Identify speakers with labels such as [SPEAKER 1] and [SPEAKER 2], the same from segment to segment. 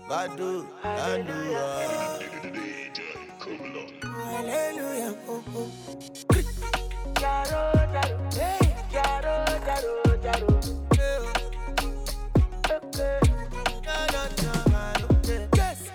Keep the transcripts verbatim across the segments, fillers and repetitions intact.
[SPEAKER 1] Badu, Hallelujah. Hallelujah. Oh, oh. Jaro, jaro, hey, jaro, jaro, jaro. Okay. No, no, no, man, okay. Yes.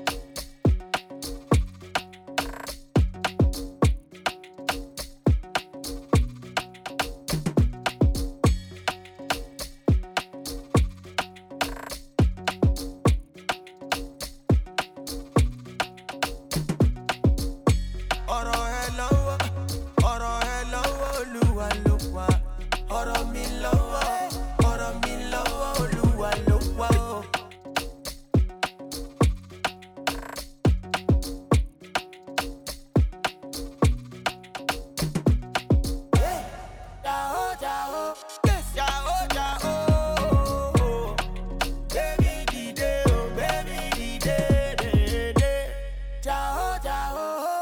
[SPEAKER 1] Ọ̀rọ̀ ẹ lọ́wọ́, ọ̀rọ̀ ẹ lọ́wọ́, Olúwa ló wà. Ọ̀rọ̀ mi lọ́wọ́, ọ̀rọ̀ mi lọ́wọ́, Olúwa ló wà o. Jao, jao, yes, jao, jao. Baby dìde o, baby dìde, dìde. Jao, jao.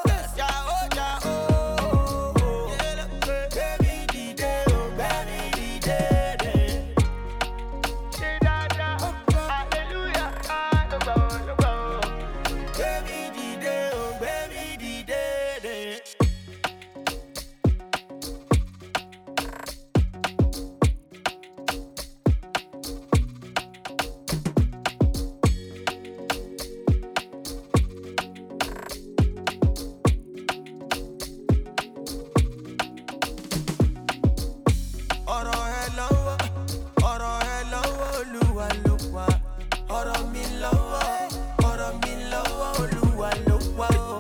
[SPEAKER 1] Ọ̀rọ̀ ẹ lọ́wọ́, ọ̀rọ̀ ẹ lọ́wọ́, Olúwa ló wà. Ọ̀rọ̀ mi lọ́wọ́, ọ̀rọ̀ mi lọ́wọ́, Olúwa ló wà o.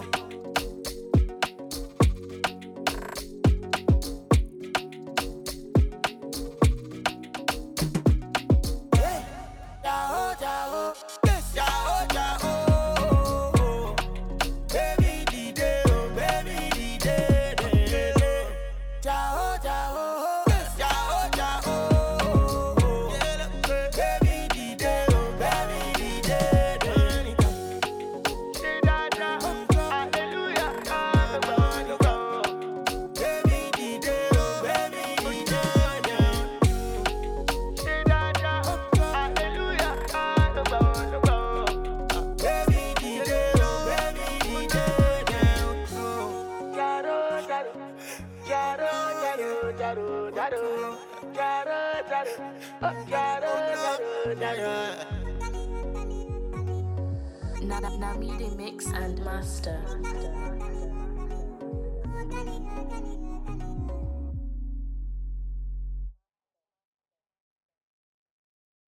[SPEAKER 1] Jao, jao, yes, jao, jao. Baby dìde o, baby dìde, dìde. Jao, jao. Jaro, jaro, jaro, jaro, jaro, jaro, oh, jaro, jaro, jaro.
[SPEAKER 2] Namidi Mix and Master.